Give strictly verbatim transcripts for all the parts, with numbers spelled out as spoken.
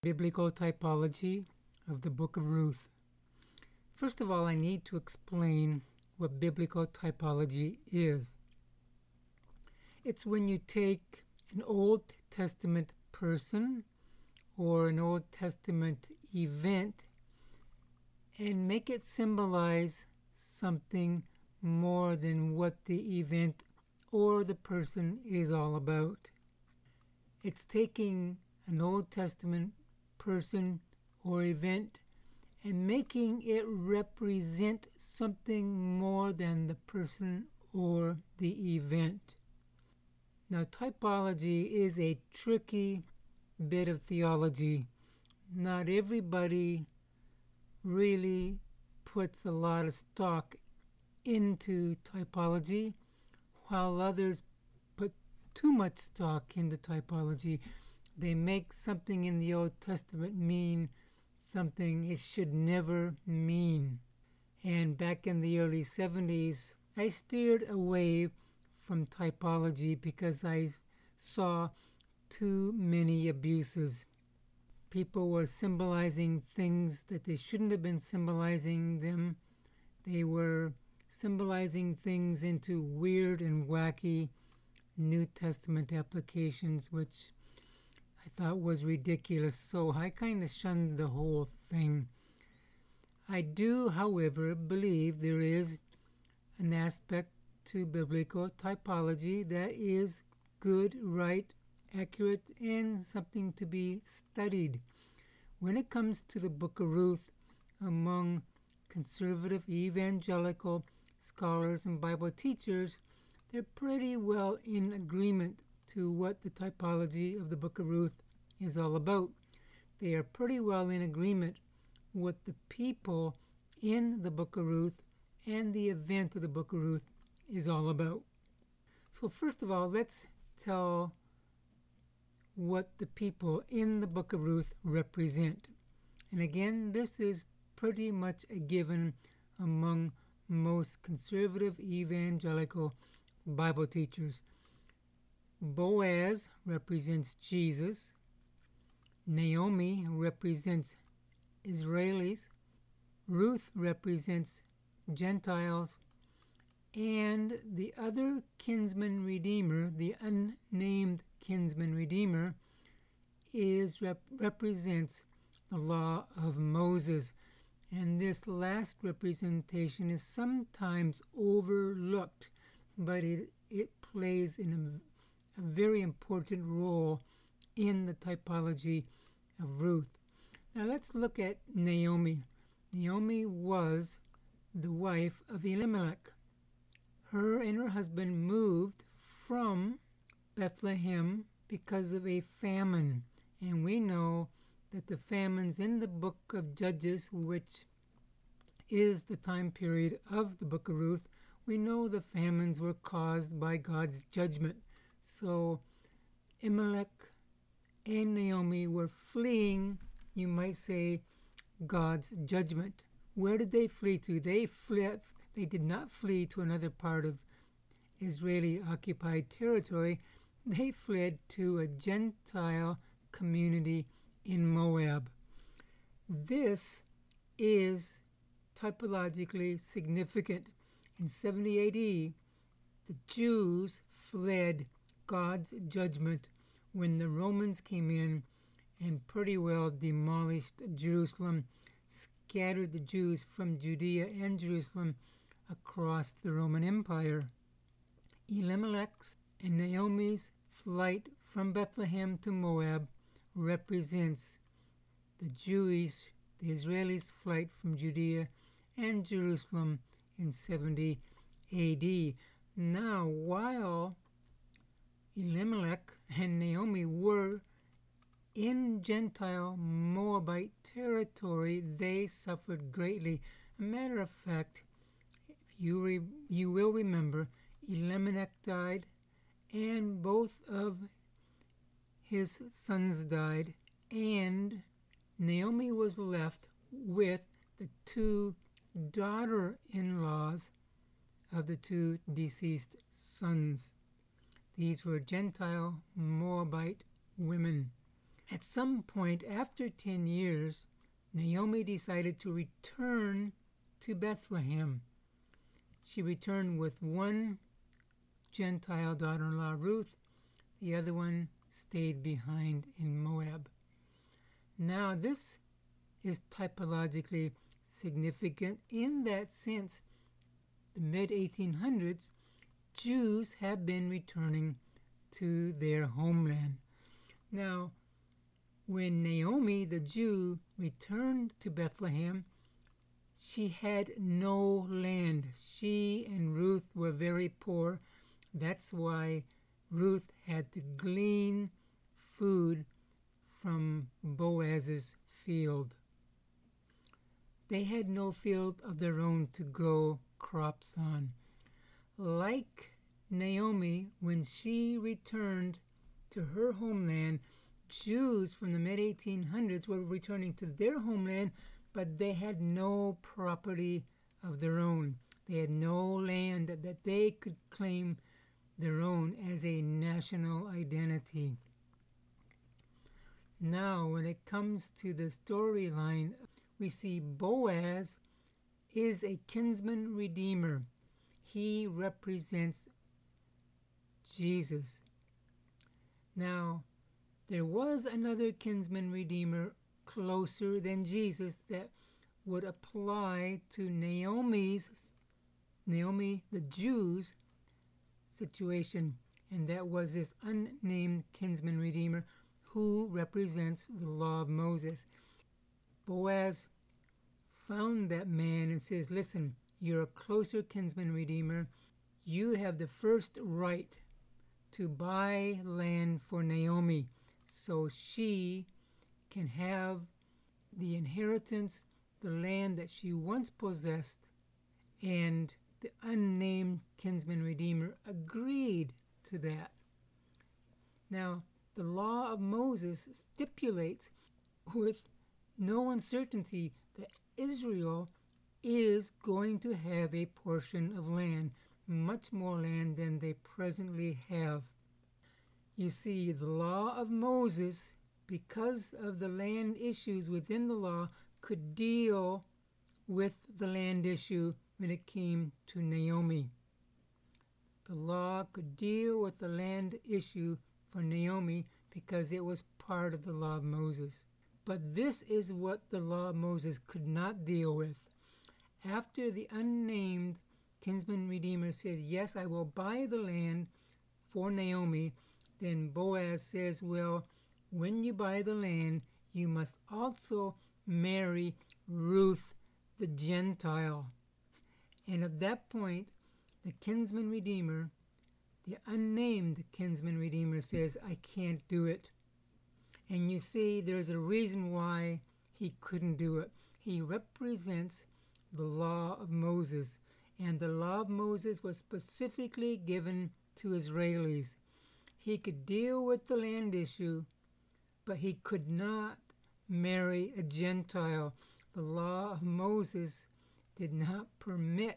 Biblical typology of the Book of Ruth. First of all, I need to explain what biblical typology is. It's when you take an Old Testament person or an Old Testament event and make it symbolize something more than what the event or the person is all about. It's taking an Old Testament person or event and making it represent something more than the person or the event. Now, typology is a tricky bit of theology. Not everybody really puts a lot of stock into typology, while others put too much stock into typology. They make something in the Old Testament mean something it should never mean. And back in the early seventies, I steered away from typology because I saw too many abuses. People were symbolizing things that they shouldn't have been symbolizing them. They were symbolizing things into weird and wacky New Testament applications, which I thought was ridiculous, so I kind of shunned the whole thing. I do, however, believe there is an aspect to biblical typology that is good, right, accurate, and something to be studied. When it comes to the Book of Ruth, among conservative evangelical scholars and Bible teachers, they're pretty well in agreement to what the typology of the Book of Ruth is all about. They are pretty well in agreement with the people in the Book of Ruth and the event of the Book of Ruth is all about. So first of all, let's tell what the people in the Book of Ruth represent. And again, this is pretty much a given among most conservative evangelical Bible teachers. Boaz represents Jesus. Naomi represents Israelis. Ruth represents Gentiles. And the other kinsman redeemer, the unnamed kinsman redeemer, is rep- represents the law of Moses. And this last representation is sometimes overlooked, but it, it plays in a a very important role in the typology of Ruth. Now let's look at Naomi. Naomi was the wife of Elimelech. Her and her husband moved from Bethlehem because of a famine. And we know that the famines in the book of Judges, which is the time period of the book of Ruth, we know the famines were caused by God's judgment. So Elimelech and Naomi were fleeing, you might say, God's judgment. Where did they flee to? They fled. They did not flee to another part of Israeli-occupied territory. They fled to a Gentile community in Moab. This is typologically significant. In seventy A D, the Jews fled God's judgment when the Romans came in and pretty well demolished Jerusalem, scattered the Jews from Judea and Jerusalem across the Roman Empire. Elimelech's and Naomi's flight from Bethlehem to Moab represents the Jewish, the Israelis' flight from Judea and Jerusalem in seventy A D. Now, while Elimelech and Naomi were in Gentile Moabite territory, they suffered greatly. A matter of fact, if you re- you will remember, Elimelech died, and both of his sons died, and Naomi was left with the two daughter-in-laws of the two deceased sons. These were Gentile Moabite women. At some point after ten years, Naomi decided to return to Bethlehem. She returned with one Gentile daughter-in-law, Ruth. The other one stayed behind in Moab. Now, this is typologically significant in that since the mid eighteen hundreds, Jews have been returning to their homeland. Now, when Naomi, the Jew, returned to Bethlehem, she had no land. She and Ruth were very poor. That's why Ruth had to glean food from Boaz's field. They had no field of their own to grow crops on. Like Naomi, when she returned to her homeland, Jews from the mid eighteen hundreds were returning to their homeland, but they had no property of their own. They had no land that they could claim their own as a national identity. Now, when it comes to the storyline, we see Boaz is a kinsman redeemer. He represents Jesus. Now, there was another kinsman redeemer closer than Jesus that would apply to Naomi's, Naomi the Jew's situation, and that was this unnamed kinsman redeemer who represents the law of Moses. Boaz found that man and says, listen, you're a closer kinsman redeemer. You have the first right to buy land for Naomi so she can have the inheritance, the land that she once possessed. And the unnamed kinsman redeemer agreed to that. Now, the law of Moses stipulates with no uncertainty that Israel is going to have a portion of land, much more land than they presently have. You see, the law of Moses, because of the land issues within the law, could deal with the land issue when it came to Naomi. The law could deal with the land issue for Naomi because it was part of the law of Moses. But this is what the law of Moses could not deal with. After the unnamed kinsman redeemer said, yes, I will buy the land for Naomi, then Boaz says, well, when you buy the land, you must also marry Ruth the Gentile. And at that point, the kinsman redeemer, the unnamed kinsman redeemer, says, I can't do it. And you see, there's a reason why he couldn't do it. He represents the law of Moses. And the law of Moses was specifically given to Israelis. He could deal with the land issue, but he could not marry a Gentile. The law of Moses did not permit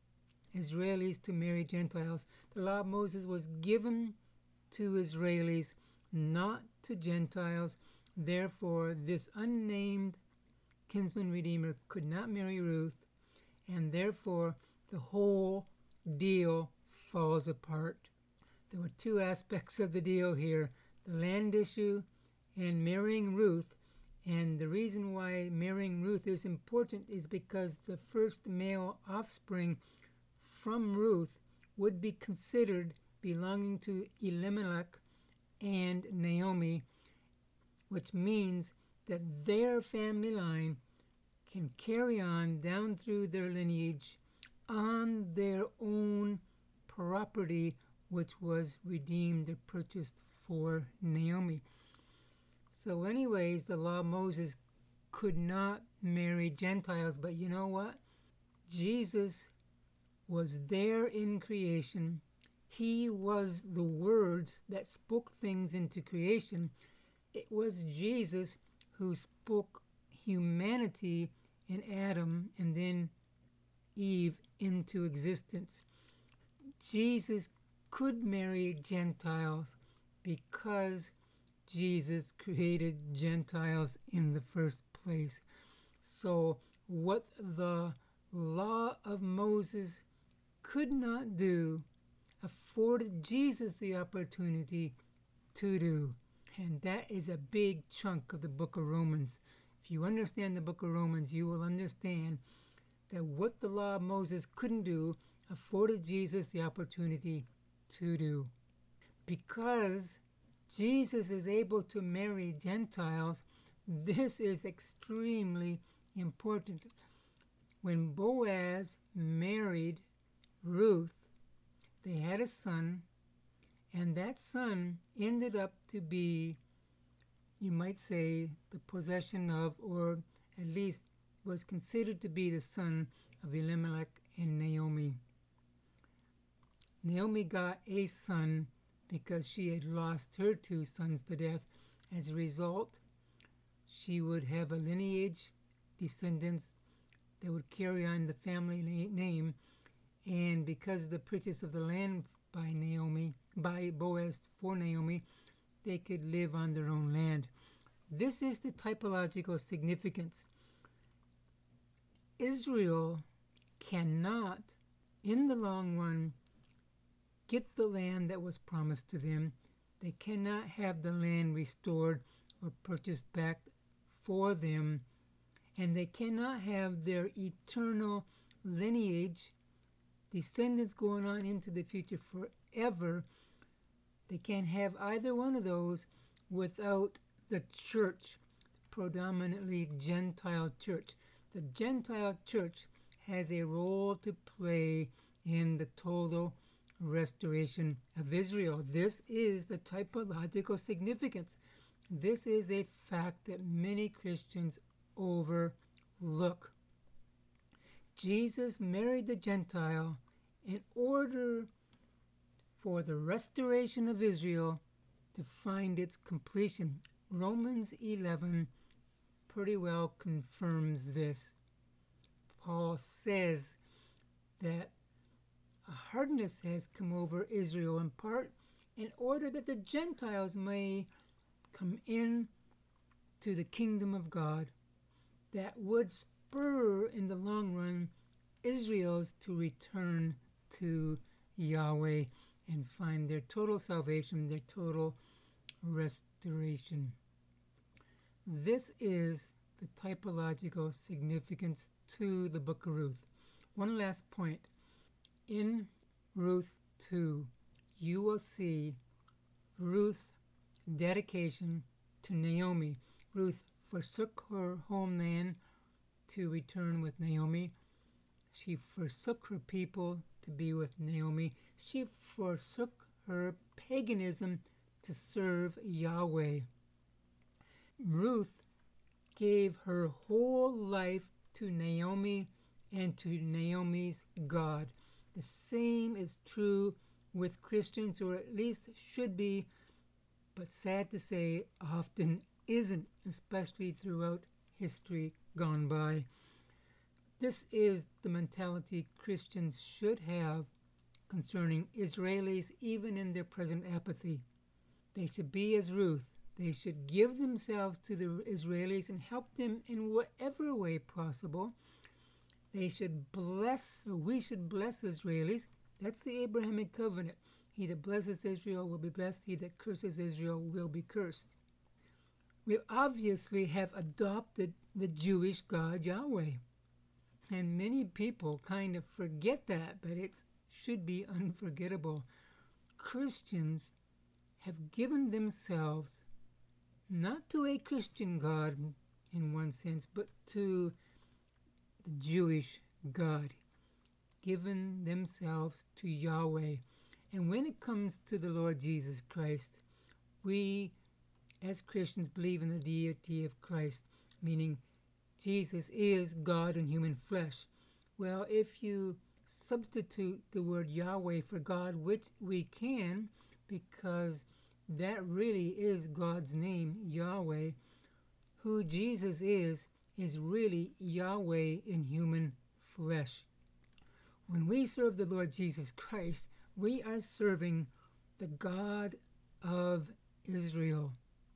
Israelis to marry Gentiles. The law of Moses was given to Israelis, not to Gentiles. Therefore, this unnamed kinsman redeemer could not marry Ruth, and therefore the whole deal falls apart. There were two aspects of the deal here, the land issue and marrying Ruth. And the reason why marrying Ruth is important is because the first male offspring from Ruth would be considered belonging to Elimelech and Naomi, which means that their family line can carry on down through their lineage on their own property, which was redeemed or purchased for Naomi. So anyways, the law of Moses could not marry Gentiles, but you know what? Jesus was there in creation. He was the words that spoke things into creation. It was Jesus who spoke humanity in Adam and then Eve into existence. Jesus could marry Gentiles because Jesus created Gentiles in the first place. So what the law of Moses could not do afforded Jesus the opportunity to do. And that is a big chunk of the book of Romans. If you understand the book of Romans, you will understand that what the law of Moses couldn't do afforded Jesus the opportunity to do. Because Jesus is able to marry Gentiles, this is extremely important. When Boaz married Ruth, they had a son, and that son ended up to be, you might say, the possession of, or at least was considered to be the son of Elimelech and Naomi. Naomi got a son because she had lost her two sons to death. As a result, she would have a lineage, descendants that would carry on the family na- name, and because of the purchase of the land by Naomi, by Boaz for Naomi, they could live on their own land. This is the typological significance. Israel cannot, in the long run, get the land that was promised to them. They cannot have the land restored or purchased back for them, and they cannot have their eternal lineage, descendants going on into the future forever. They can't have either one of those without the church, predominantly Gentile church. The Gentile church has a role to play in the total restoration of Israel. This is the typological significance. This is a fact that many Christians overlook. Jesus married the Gentile in order for the restoration of Israel to find its completion. Romans eleven pretty well confirms this. Paul says that a hardness has come over Israel in part in order that the Gentiles may come in to the kingdom of God, that would spur in the long run Israel's to return to Yahweh and find their total salvation, their total restoration. This is the typological significance to the book of Ruth. One last point. In Ruth two, you will see Ruth's dedication to Naomi. Ruth forsook her homeland to return with Naomi. She forsook her people to be with Naomi. She forsook her paganism to serve Yahweh. Ruth gave her whole life to Naomi and to Naomi's God. The same is true with Christians, or at least should be, but sad to say, often isn't, especially throughout history gone by. This is the mentality Christians should have concerning Israelis, even in their present apathy. They should be as Ruth. They should give themselves to the Israelis and help them in whatever way possible. They should bless, or we should bless Israelis. That's the Abrahamic covenant. He that blesses Israel will be blessed. He that curses Israel will be cursed. We obviously have adopted the Jewish God Yahweh. And many people kind of forget that, but it should be unforgettable. Christians have given themselves not to a Christian God in one sense, but to the Jewish God, given themselves to Yahweh. And when it comes to the Lord Jesus Christ, we as Christians believe in the deity of Christ, meaning Jesus is God in human flesh. Well, if you substitute the word Yahweh for God, which we can, because that really is God's name, Yahweh, who Jesus is, is really Yahweh in human flesh. When we serve the Lord Jesus Christ, we are serving the God of Israel.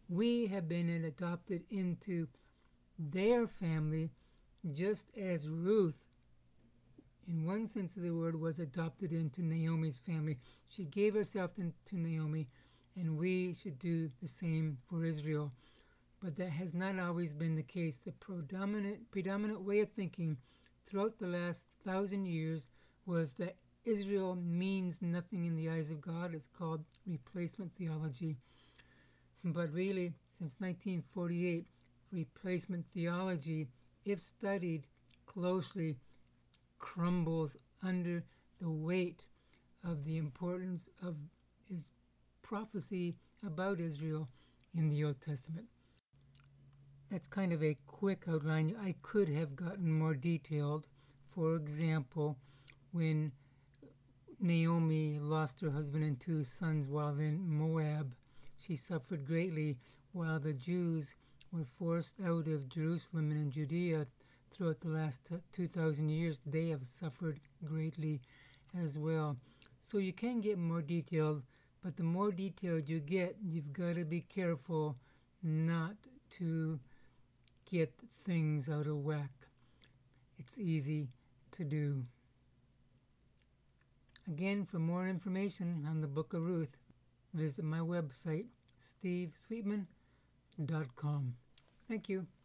We have been adopted into their family just as Ruth, in one sense of the word, was adopted into Naomi's family. She gave herself to Naomi, and we should do the same for Israel. But that has not always been the case. The predominant, predominant way of thinking throughout the last thousand years was that Israel means nothing in the eyes of God. It's called replacement theology. But really, since nineteen forty-eight, replacement theology, if studied closely, crumbles under the weight of the importance of his prophecy about Israel in the Old Testament. That's kind of a quick outline. I could have gotten more detailed. For example, when Naomi lost her husband and two sons while in Moab, she suffered greatly, while the Jews were forced out of Jerusalem and in Judea throughout the last two thousand years. They have suffered greatly as well. So you can get more detailed, but the more detailed you get, you've got to be careful not to get things out of whack. It's easy to do. Again, for more information on the Book of Ruth, visit my website, steve sweetman dot com. Thank you.